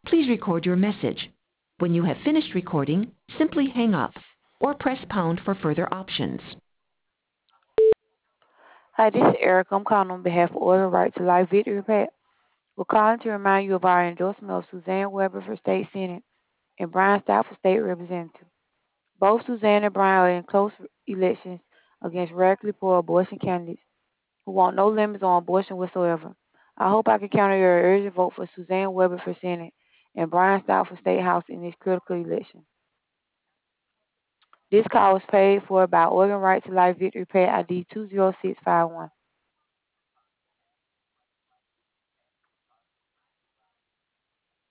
Please record your message. When you have finished recording, simply hang up or press pound for further options. Hi, this is Eric. I'm calling on behalf of Order Right to Life Victory PAC. We're calling to remind you of our endorsement of Suzanne Weber for State Senate and Brian Stout for State Representative. Both Suzanne and Brian are in close elections against radically poor abortion candidates who want no limits on abortion whatsoever. I hope I can count on your urgent vote for Suzanne Weber for Senate and Brian Stout for State House in this critical election. This call was paid for by Organ Right to Life Victory PAC ID 20651.